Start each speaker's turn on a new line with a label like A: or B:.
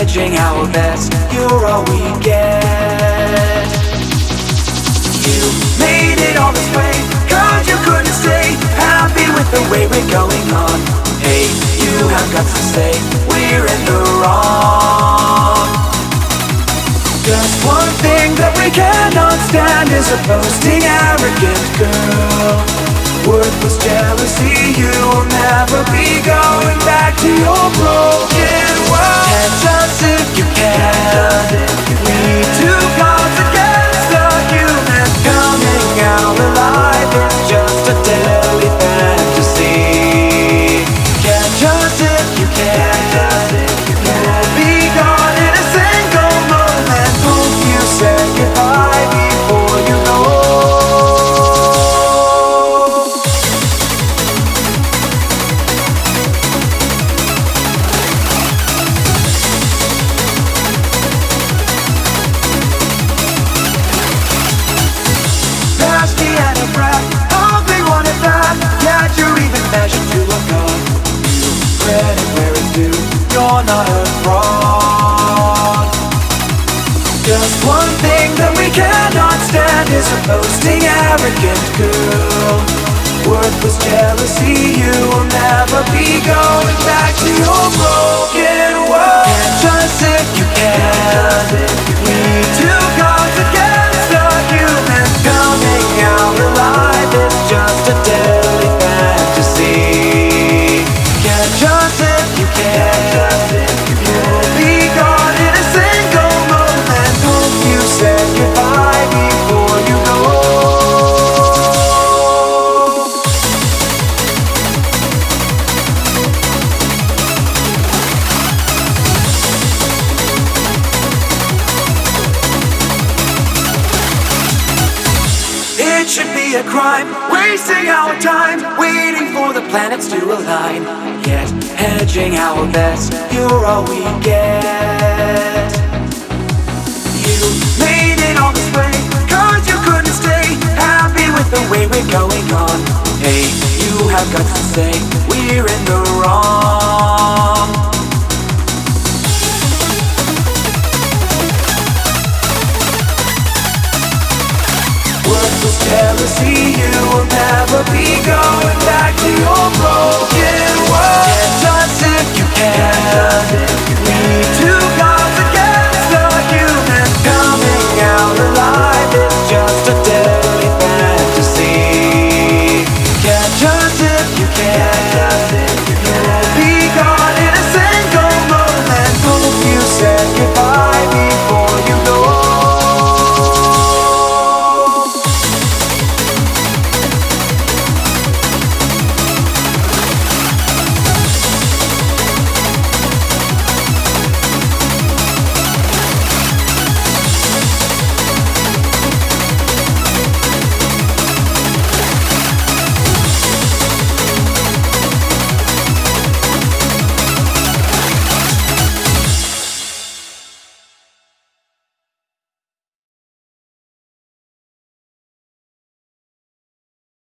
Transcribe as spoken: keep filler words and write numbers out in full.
A: hedging our bets, you're all we get. You made it all this way, cause you couldn't stay happy with the way we're going on. Hey, you have got to say, we're in the wrong. Just one thing that we cannot stand is a boasting, arrogant girl. Worthless jealousy, you will never be going back to your broken world. And just if you can, we two gods against the human. Coming out alive is just a deadly fantasy. Yeah, just if you can, you'll be gone in a single moment. Hope you say goodbye before you go. You're not a fraud. Just one thing that we cannot stand is a boasting, arrogant girl. Worthless jealousy, you will never be going back to your broken world. And just if you can, we two gods against the human. Coming out alive is just a deadly fantasy. Yeah, just if you can, you'll be gone in a single moment. Hope you said goodbye before you go. It should be a crime, wasting our time, waiting for the planets to align. Yet, hedging our bets, you're all we get. You made it all this way, cause you couldn't stay happy with the way we're going on. Hey, you have got to say, we're in the wrong.